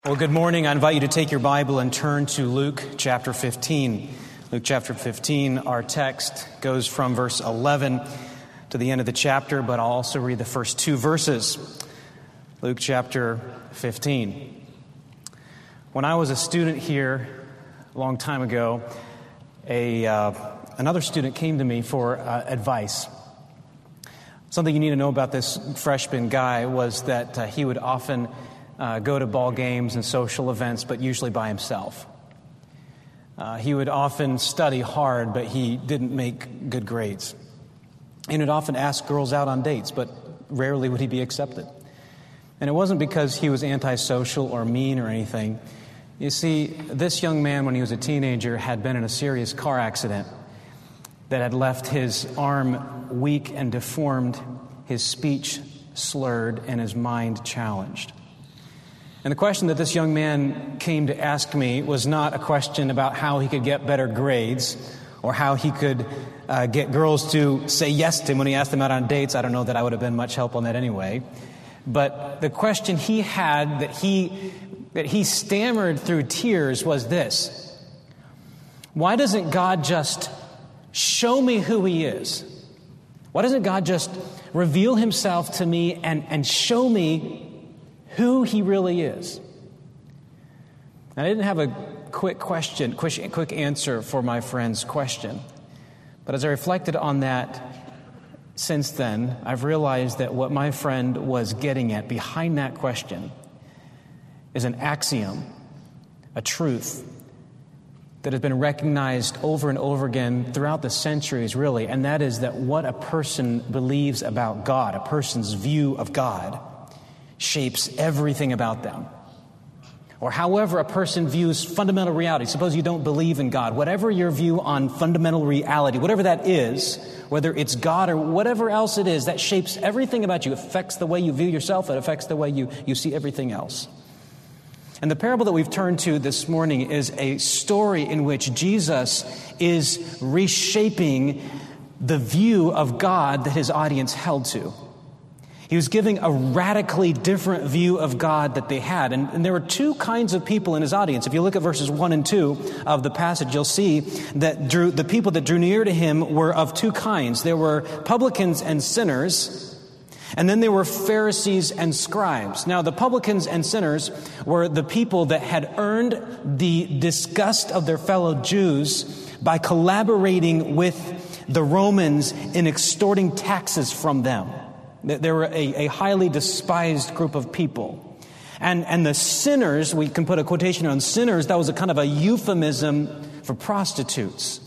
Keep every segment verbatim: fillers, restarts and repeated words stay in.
Well, good morning. I invite you to take your Bible and turn to Luke chapter fifteen. Luke chapter fifteen, our text goes from verse eleven to the end of the chapter, but I'll also read the first two verses. Luke chapter fifteen. When I was a student here a long time ago, a uh, another student came to me for uh, advice. Something you need to know about this freshman guy was that uh, he would often Uh, go to ball games and social events, but usually by himself. Uh, he would often study hard, but he didn't make good grades. And would often ask girls out on dates, but rarely would he be accepted. And it wasn't because he was antisocial or mean or anything. You see, this young man, when he was a teenager, had been in a serious car accident that had left his arm weak and deformed, his speech slurred, and his mind challenged. And the question that this young man came to ask me was not a question about how he could get better grades or how he could uh, get girls to say yes to him when he asked them out on dates. I don't know that I would have been much help on that anyway. But the question he had that he that he stammered through tears was this: why doesn't God just show me who he is? Why doesn't God just reveal himself to me and, and show me who he really is? And I didn't have a quick question, quick, quick answer for my friend's question. But as I reflected on that since then, I've realized that what my friend was getting at behind that question is an axiom, a truth that has been recognized over and over again throughout the centuries, really, and that is that what a person believes about God, a person's view of God, shapes everything about them. Or however a person views fundamental reality. Suppose you don't believe in God. Whatever your view on fundamental reality, whatever that is, whether it's God or whatever else it is, that shapes everything about you. It affects the way you view yourself. It affects the way you, you see everything else. And the parable that we've turned to this morning is a story in which Jesus is reshaping the view of God that his audience held to. He was giving a radically different view of God that they had. And, and there were two kinds of people in his audience. If you look at verses one and two of the passage, you'll see that drew, the people that drew near to him were of two kinds. There were publicans and sinners, and then there were Pharisees and scribes. Now, the publicans and sinners were the people that had earned the disgust of their fellow Jews by collaborating with the Romans in extorting taxes from them. They were a, a highly despised group of people. And, and the sinners, we can put a quotation on sinners, that was a kind of a euphemism for prostitutes.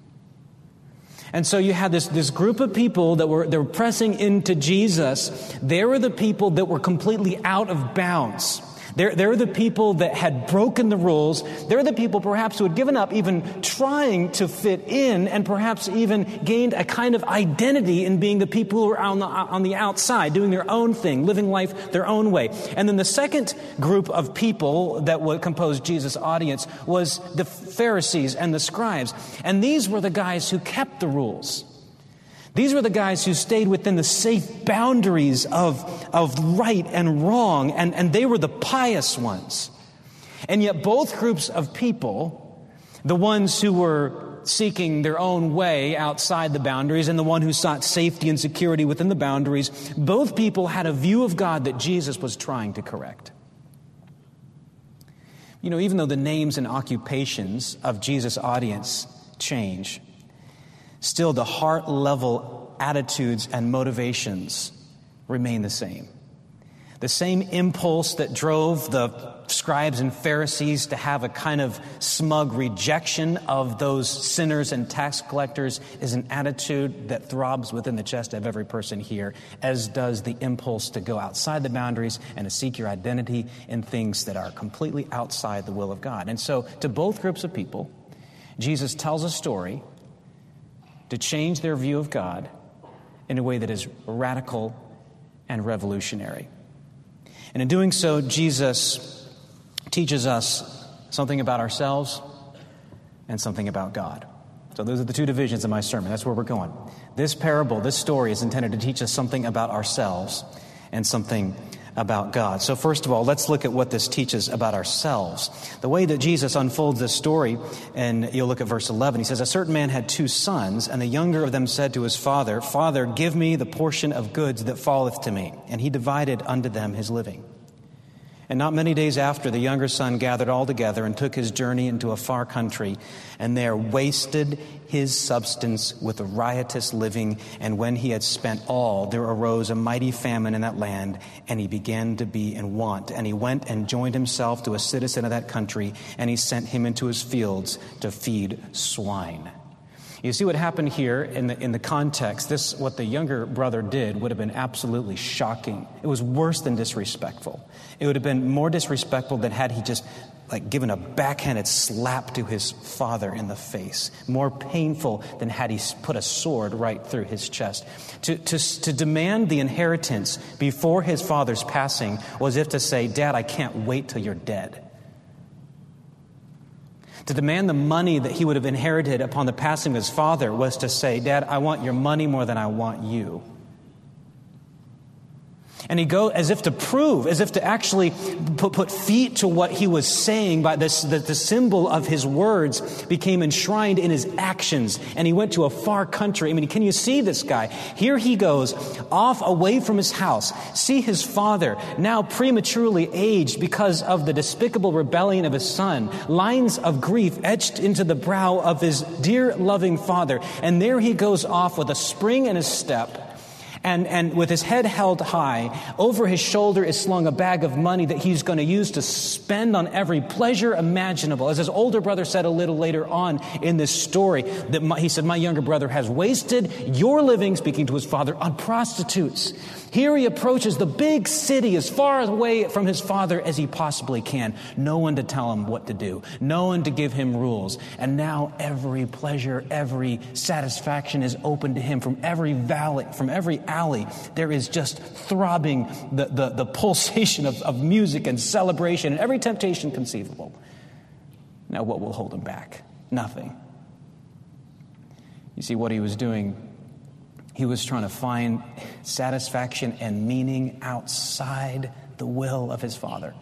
And so you had this, this group of people that were, that were pressing into Jesus. They were the people that were completely out of bounds. They're, they're the people that had broken the rules. They're the people perhaps who had given up even trying to fit in and perhaps even gained a kind of identity in being the people who were on the, on the outside, doing their own thing, living life their own way. And then the second group of people that would compose Jesus' audience was the Pharisees and the scribes. And these were the guys who kept the rules. These were the guys who stayed within the safe boundaries of, of right and wrong, and, and they were the pious ones. And yet both groups of people, the ones who were seeking their own way outside the boundaries and the one who sought safety and security within the boundaries, both people had a view of God that Jesus was trying to correct. You know, even though the names and occupations of Jesus' audience change, still, the heart-level attitudes and motivations remain the same. The same impulse that drove the scribes and Pharisees to have a kind of smug rejection of those sinners and tax collectors is an attitude that throbs within the chest of every person here, as does the impulse to go outside the boundaries and to seek your identity in things that are completely outside the will of God. And so, to both groups of people, Jesus tells a story to change their view of God in a way that is radical and revolutionary. And in doing so, Jesus teaches us something about ourselves and something about God. So those are the two divisions of my sermon. That's where we're going. This parable, this story is intended to teach us something about ourselves and something about God. So first of all, let's look at what this teaches about ourselves. The way that Jesus unfolds this story, and you'll look at verse eleven, he says, "A certain man had two sons, and the younger of them said to his father, 'Father, give me the portion of goods that falleth to me.' And he divided unto them his living. And not many days after, the younger son gathered all together and took his journey into a far country, and there wasted his substance with a riotous living. And when he had spent all, there arose a mighty famine in that land, and he began to be in want. And he went and joined himself to a citizen of that country, and he sent him into his fields to feed swine." You see what happened here in the in the context. This, what the younger brother did, would have been absolutely shocking. It was worse than disrespectful. It would have been more disrespectful than had he just like given a backhanded slap to his father in the face. More painful than had he put a sword right through his chest. To, to, to demand the inheritance before his father's passing was as if to say, "Dad, I can't wait till you're dead." To demand the money that he would have inherited upon the passing of his father was to say, "Dad, I want your money more than I want you." And he goes as if to prove, as if to actually put, put feet to what he was saying by this, that the symbol of his words became enshrined in his actions. And he went to a far country. I mean, can you see this guy? Here he goes off away from his house. See his father, now prematurely aged because of the despicable rebellion of his son. Lines of grief etched into the brow of his dear loving father. And there he goes off with a spring in his step. And, and with his head held high, over his shoulder is slung a bag of money that he's going to use to spend on every pleasure imaginable. As his older brother said a little later on in this story, that my, he said, "My younger brother has wasted your living," speaking to his father, "on prostitutes." Here he approaches the big city as far away from his father as he possibly can. No one to tell him what to do. No one to give him rules. And now every pleasure, every satisfaction is open to him from every valley, from every alley. There is just throbbing the, the, the pulsation of, of music and celebration and every temptation conceivable. Now what will hold him back? Nothing. You see what he was doing? He was trying to find satisfaction and meaning outside the will of his father.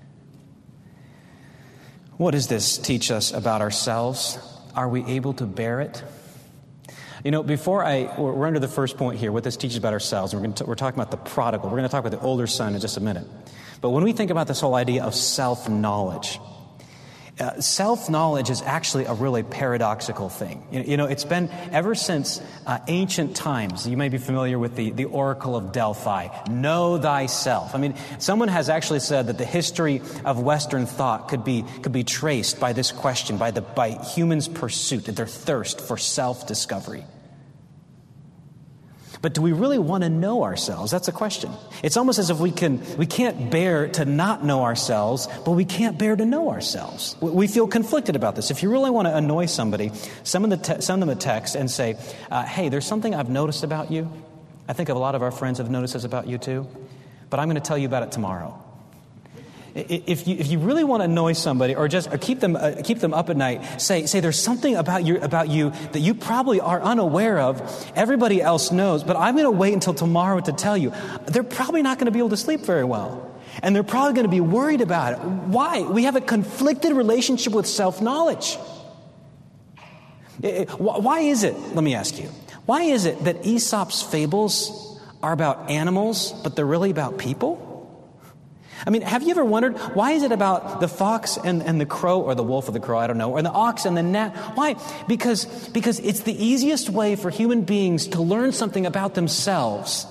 What does this teach us about ourselves? Are we able to bear it? You know, before I, we're under the first point here, what this teaches about ourselves. We're, going to, we're talking about the prodigal. We're going to talk about the older son in just a minute. But when we think about this whole idea of self-knowledge, Uh, self-knowledge is actually a really paradoxical thing. You, you know, it's been ever since uh, ancient times. You may be familiar with the, the Oracle of Delphi. Know thyself. I mean, someone has actually said that the history of Western thought could be could be traced by this question, by the by humans' pursuit, their thirst for self-discovery. But do we really want to know ourselves? That's a question. It's almost as if we can we can't bear to not know ourselves, but we can't bear to know ourselves. We feel conflicted about this. If you really want to annoy somebody, send them, the te- send them a text and say, uh, "Hey, there's something I've noticed about you. I think a lot of our friends have noticed this about you too, but I'm going to tell you about it tomorrow." If you if you really want to annoy somebody, or just or keep them uh, keep them up at night, say say there's something about you about you that you probably are unaware of. Everybody else knows, but I'm going to wait until tomorrow to tell you. They're probably not going to be able to sleep very well, and they're probably going to be worried about it. Why? We have a conflicted relationship with self-knowledge. Why is it? Let me ask you. Why is it that Aesop's fables are about animals, but they're really about people? I mean, have you ever wondered, why is it about the fox and, and the crow, or the wolf or the crow, I don't know, or the ox and the gnat? Why? Because, because it's the easiest way for human beings to learn something about themselves.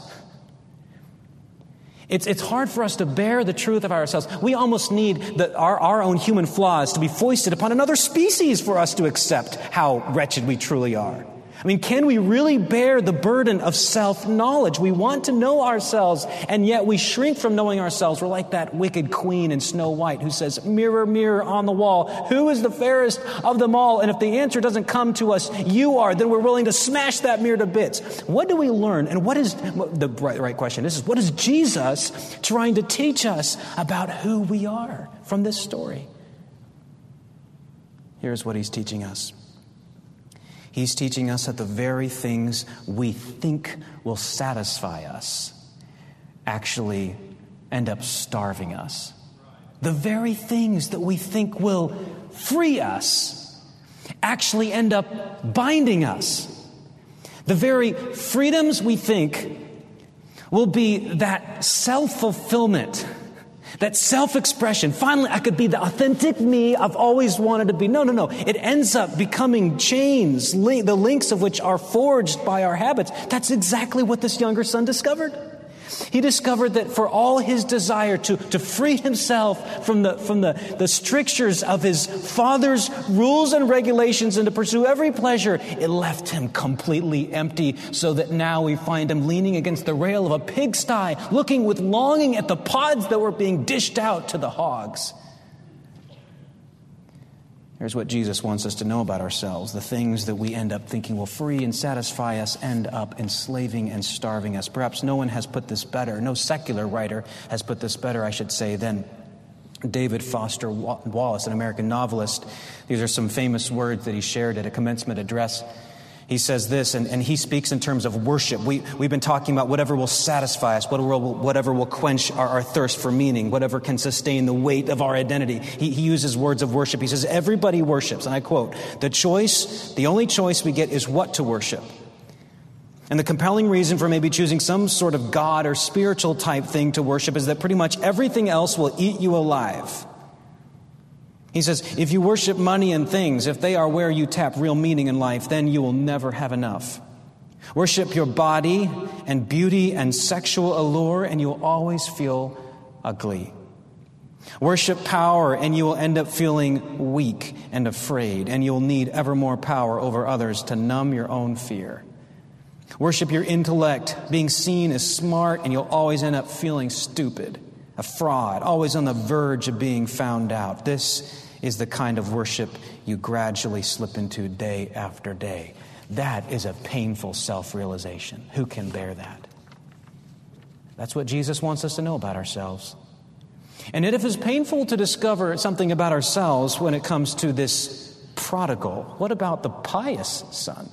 It's, it's hard for us to bear the truth of ourselves. We almost need the, our, our own human flaws to be foisted upon another species for us to accept how wretched we truly are. I mean, can we really bear the burden of self-knowledge? We want to know ourselves, and yet we shrink from knowing ourselves. We're like that wicked queen in Snow White who says, "Mirror, mirror on the wall, who is the fairest of them all?" And if the answer doesn't come to us, "You are," then we're willing to smash that mirror to bits. What do we learn? And what is the right, right question? This is, what is Jesus trying to teach us about who we are from this story? Here's what he's teaching us. He's teaching us that the very things we think will satisfy us actually end up starving us. The very things that we think will free us actually end up binding us. The very freedoms we think will be that self-fulfillment, that self-expression. Finally, I could be the authentic me I've always wanted to be. No, no, no. It ends up becoming chains, link, the links of which are forged by our habits. That's exactly what this younger son discovered. He discovered that for all his desire to, to free himself from the from the, the strictures of his father's rules and regulations and to pursue every pleasure, it left him completely empty, so that now we find him leaning against the rail of a pigsty, looking with longing at the pods that were being dished out to the hogs. Here's what Jesus wants us to know about ourselves. The things that we end up thinking will free and satisfy us end up enslaving and starving us. Perhaps no one has put this better, no secular writer has put this better, I should say, than David Foster Wallace, an American novelist. These are some famous words that he shared at a commencement address. He says this, and, and he speaks in terms of worship. We, we've been talking about whatever will satisfy us, whatever will, whatever will quench our, our thirst for meaning, whatever can sustain the weight of our identity. He, he uses words of worship. He says, everybody worships. And I quote, the choice, the only choice we get is what to worship. And the compelling reason for maybe choosing some sort of God or spiritual type thing to worship is that pretty much everything else will eat you alive. He says, if you worship money and things, if they are where you tap real meaning in life, then you will never have enough. Worship your body and beauty and sexual allure, and you'll always feel ugly. Worship power, and you will end up feeling weak and afraid, and you'll need ever more power over others to numb your own fear. Worship your intellect, being seen as smart, and you'll always end up feeling stupid. A fraud, always on the verge of being found out. This is the kind of worship you gradually slip into day after day. That is a painful self-realization. Who can bear that? That's what Jesus wants us to know about ourselves. And if it's painful to discover something about ourselves when it comes to this prodigal, what about the pious son?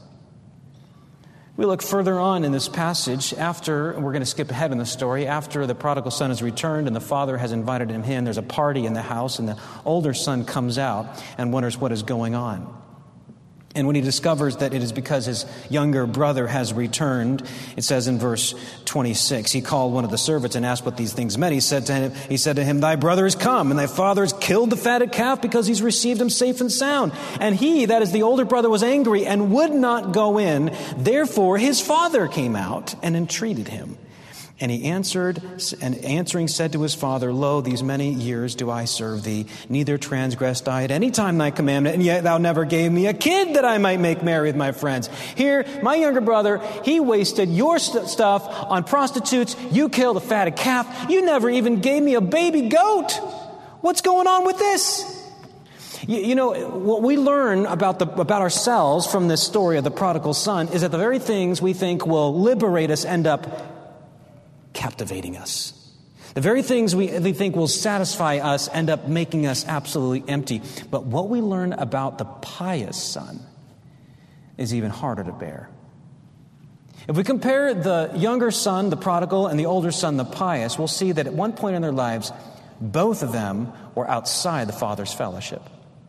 We look further on in this passage after, and we're going to skip ahead in the story, after the prodigal son has returned and the father has invited him in, there's a party in the house and the older son comes out and wonders what is going on. And when he discovers that it is because his younger brother has returned, it says in verse twenty-six, he called one of the servants and asked what these things meant. He said to him, he said to him, thy brother is come, and thy father has killed the fatted calf because he's received him safe and sound. And he, that is the older brother, was angry and would not go in. Therefore his father came out and entreated him. And he answered, and answering said to his father, lo, these many years do I serve thee, neither transgressed I at any time thy commandment, and yet thou never gave me a kid that I might make merry with my friends. Here, my younger brother, he wasted your st- stuff on prostitutes. You killed a fatted calf. You never even gave me a baby goat. What's going on with this? You, you know, what we learn about the about ourselves from this story of the prodigal son is that the very things we think will liberate us end up captivating us. The very things we, we think will satisfy us end up making us absolutely empty. But what we learn about the pious son is even harder to bear. If we compare the younger son, the prodigal, and the older son, the pious, we'll see that at one point in their lives, both of them were outside the father's fellowship.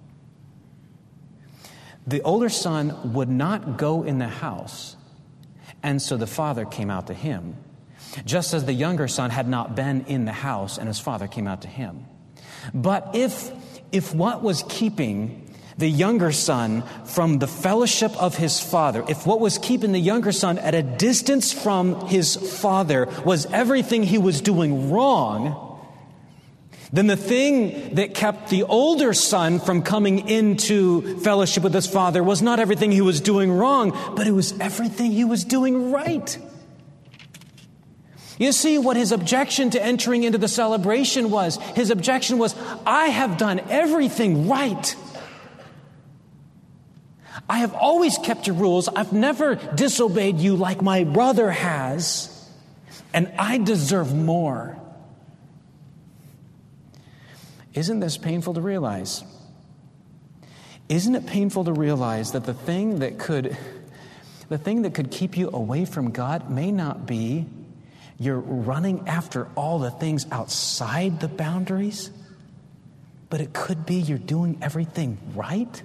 The older son would not go in the house, and so the father came out to him, just as the younger son had not been in the house and his father came out to him. But if, if what was keeping the younger son from the fellowship of his father, if what was keeping the younger son at a distance from his father was everything he was doing wrong, then the thing that kept the older son from coming into fellowship with his father was not everything he was doing wrong, but it was everything he was doing right. You see, what his objection to entering into the celebration was, his objection was, I have done everything right. I have always kept your rules. I've never disobeyed you like my brother has, and I deserve more. Isn't this painful to realize? Isn't it painful to realize that the thing that could, the thing that could keep you away from God may not be You're running after all the things outside the boundaries, but it could be you're doing everything right.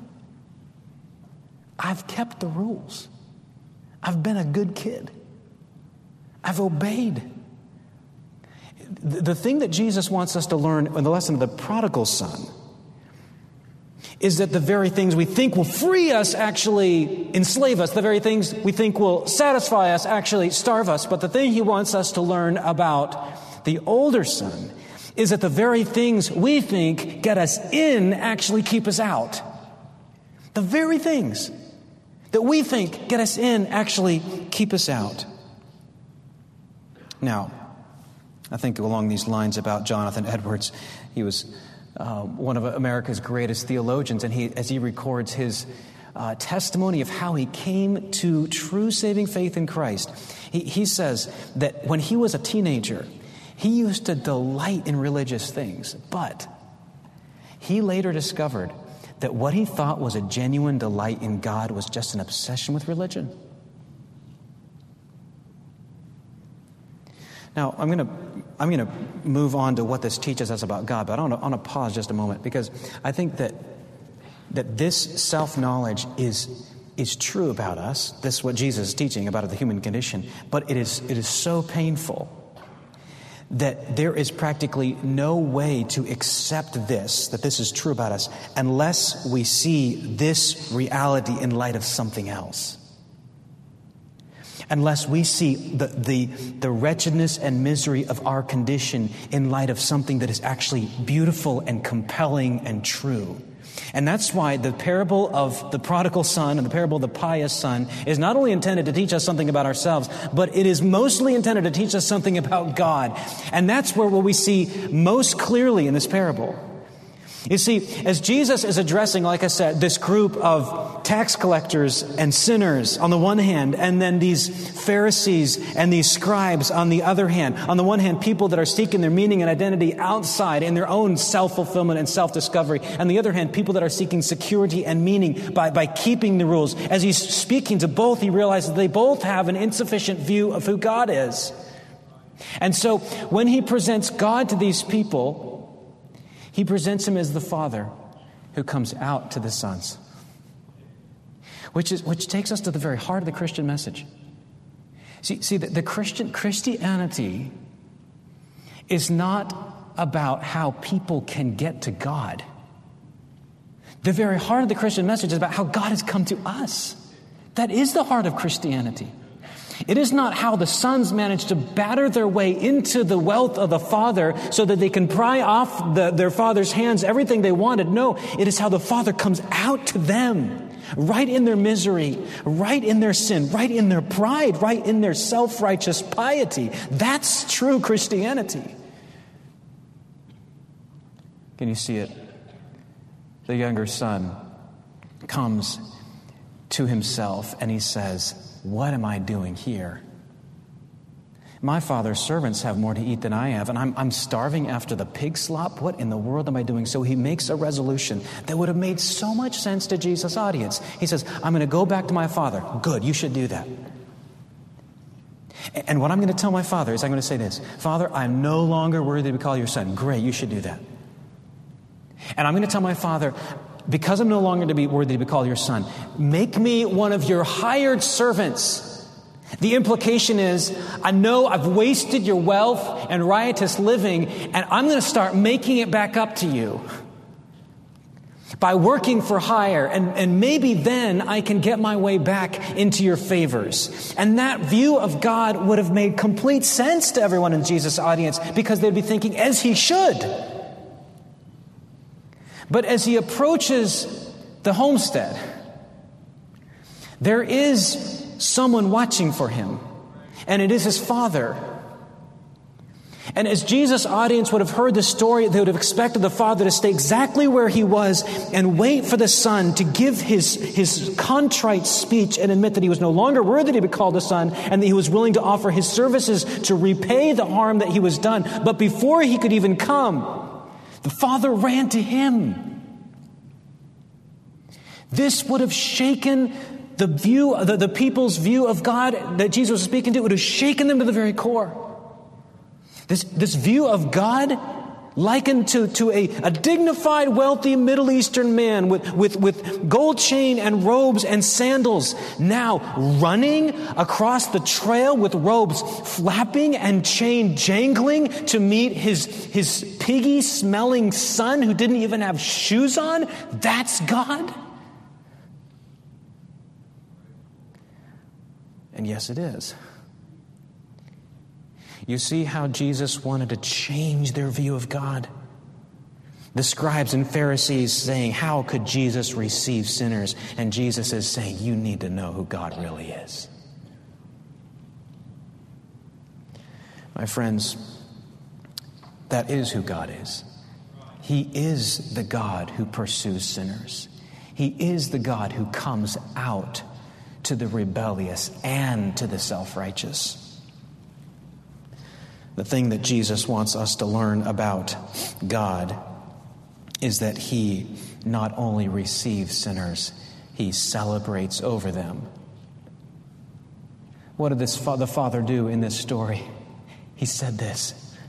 I've kept the rules. I've been a good kid. I've obeyed. The thing that Jesus wants us to learn in the lesson of the prodigal son is that the very things we think will free us actually enslave us. The very things we think will satisfy us actually starve us. But the thing he wants us to learn about the older son is that the very things we think get us in actually keep us out. The very things that we think get us in actually keep us out. Now, I think along these lines about Jonathan Edwards. He was uh, one of America's greatest theologians, and he, as he records his uh, testimony of how he came to true saving faith in Christ, he, he says that when he was a teenager, he used to delight in religious things, but he later discovered that what he thought was a genuine delight in God was just an obsession with religion. Now, I'm going to I'm going to move on to what this teaches us about God, but I want to, I want to pause just a moment, because I think that that this self-knowledge is is true about us. This is what Jesus is teaching about the human condition, but it is it is so painful that there is practically no way to accept this, that this is true about us, unless we see this reality in light of something else. Unless we see the, the, the wretchedness and misery of our condition in light of something that is actually beautiful and compelling and true. And that's why the parable of the prodigal son and the parable of the pious son is not only intended to teach us something about ourselves, but it is mostly intended to teach us something about God. And that's where what we see most clearly in this parable. You see, as Jesus is addressing, like I said, this group of tax collectors and sinners on the one hand, and then these Pharisees and these scribes on the other hand. On the one hand, people that are seeking their meaning and identity outside in their own self-fulfillment and self-discovery. On the other hand, people that are seeking security and meaning by, by keeping the rules. As he's speaking to both, he realizes they both have an insufficient view of who God is. And so when he presents God to these people, he presents him as the Father who comes out to the sons. Which is which takes us to the very heart of the Christian message. See, see the, the Christian Christianity is not about how people can get to God. The very heart of the Christian message is about how God has come to us. That is the heart of Christianity. It is not how the sons manage to batter their way into the wealth of the Father so that they can pry off the, their Father's hands everything they wanted. No, it is how the Father comes out to them, right in their misery, right in their sin, right in their pride, right in their self-righteous piety. That's true Christianity. Can you see it? The younger son comes to himself and he says, "What am I doing here? My father's servants have more to eat than I have, and I'm, I'm starving after the pig slop. What in the world am I doing?" So he makes a resolution that would have made so much sense to Jesus' audience. He says, "I'm going to go back to my father." Good, you should do that. And what I'm going to tell my father is I'm going to say this: "Father, I'm no longer worthy to be called your son." Great, you should do that. And I'm going to tell my father, because I'm no longer to be worthy to be called your son, make me one of your hired servants. The implication is, I know I've wasted your wealth and riotous living, and I'm going to start making it back up to you by working for hire, and, and maybe then I can get my way back into your favors. And that view of God would have made complete sense to everyone in Jesus' audience, because they'd be thinking, as he should. But as he approaches the homestead, there is someone watching for him, and it is his father. And as Jesus' audience would have heard the story, they would have expected the father to stay exactly where he was and wait for the son to give his, his contrite speech and admit that he was no longer worthy to be called a son, and that he was willing to offer his services to repay the harm that he was done. But before he could even come, the father ran to him. This would have shaken the view, the, the people's view of God that Jesus was speaking to. It would have shaken them to the very core. This, this view of God likened to, to a, a dignified, wealthy Middle Eastern man with, with, with gold chain and robes and sandals, now running across the trail with robes flapping and chain jangling to meet his, his piggy-smelling son who didn't even have shoes on. That's God? And yes, it is. You see how Jesus wanted to change their view of God? The scribes and Pharisees saying, how could Jesus receive sinners? And Jesus is saying, you need to know who God really is. My friends, that is who God is. He is the God who pursues sinners. He is the God who comes out to the rebellious and to the self-righteous. The thing that Jesus wants us to learn about God is that He not only receives sinners, He celebrates over them. What did this fa- the Father do in this story? He said this.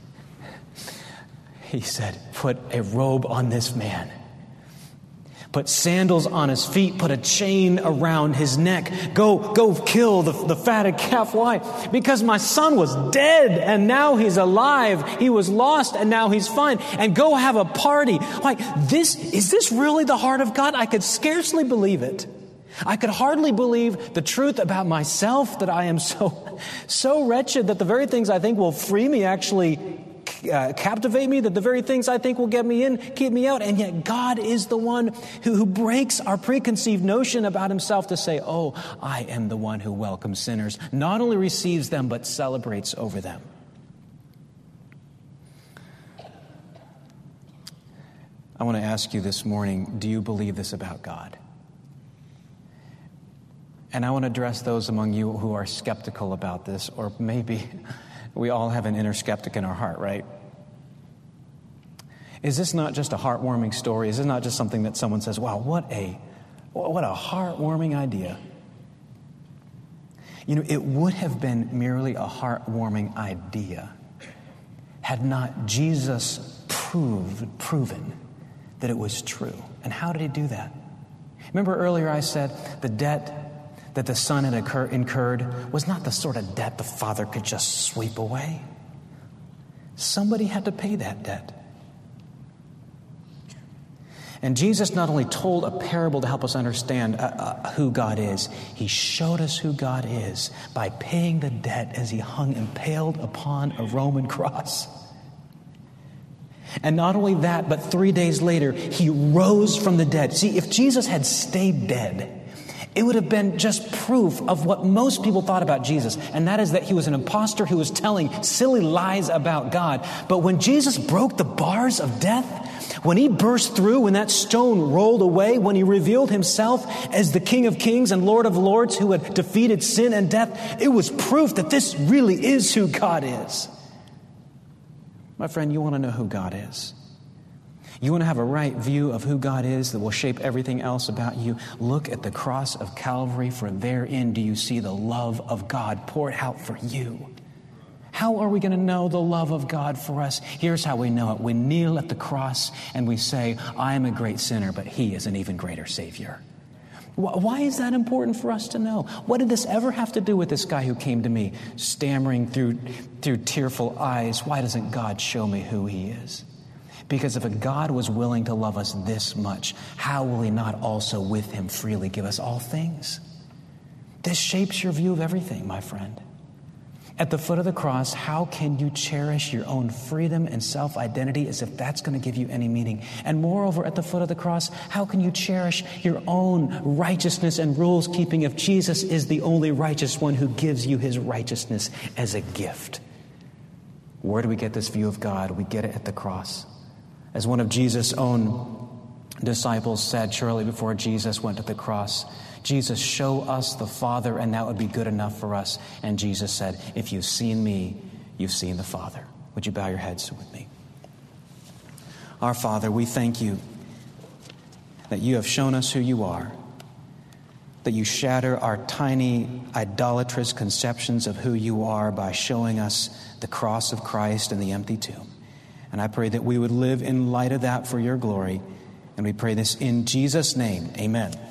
He said, put a robe on this man. Put sandals on his feet, put a chain around his neck. Go, go kill the, the fatted calf. Why? Because my son was dead and now he's alive. He was lost and now he's fine. And go have a party. Like, this, is this really the heart of God? I could scarcely believe it. I could hardly believe the truth about myself, that I am so, so wretched that the very things I think will free me actually Uh, captivate me, that the very things I think will get me in, keep me out. And yet God is the one who, who breaks our preconceived notion about himself to say, oh, I am the one who welcomes sinners, not only receives them, but celebrates over them. I want to ask you this morning, do you believe this about God? And I want to address those among you who are skeptical about this, or maybe we all have an inner skeptic in our heart, right? Is this not just a heartwarming story? Is this not just something that someone says, wow, what a, what a heartwarming idea? You know, it would have been merely a heartwarming idea had not Jesus proved, proven that it was true. And how did he do that? Remember earlier I said the debt that the son had occur- incurred was not the sort of debt the father could just sweep away. Somebody had to pay that debt. And Jesus not only told a parable to help us understand uh, uh, who God is, he showed us who God is by paying the debt as he hung impaled upon a Roman cross. And not only that, but three days later, he rose from the dead. See, if Jesus had stayed dead, it would have been just proof of what most people thought about Jesus, and that is that he was an imposter who was telling silly lies about God. But when Jesus broke the bars of death, when he burst through, when that stone rolled away, when he revealed himself as the King of Kings and Lord of Lords who had defeated sin and death, it was proof that this really is who God is. My friend, you want to know who God is? You want to have a right view of who God is that will shape everything else about you? Look at the cross of Calvary, for therein do you see the love of God poured out for you. How are we going to know the love of God for us? Here's how we know it. We kneel at the cross and we say, I am a great sinner, but he is an even greater Savior. Why is that important for us to know? What did this ever have to do with this guy who came to me, stammering through, through tearful eyes? Why doesn't God show me who he is? Because if a God was willing to love us this much, how will he not also with him freely give us all things? This shapes your view of everything, my friend. At the foot of the cross, how can you cherish your own freedom and self-identity as if that's going to give you any meaning? And moreover, at the foot of the cross, how can you cherish your own righteousness and rules keeping if Jesus is the only righteous one who gives you his righteousness as a gift? Where do we get this view of God? We get it at the cross. As one of Jesus' own disciples said shortly before Jesus went to the cross, Jesus, show us the Father, and that would be good enough for us. And Jesus said, if you've seen me, you've seen the Father. Would you bow your heads with me? Our Father, we thank you that you have shown us who you are, that you shatter our tiny, idolatrous conceptions of who you are by showing us the cross of Christ and the empty tomb. And I pray that we would live in light of that for your glory. And we pray this in Jesus' name. Amen.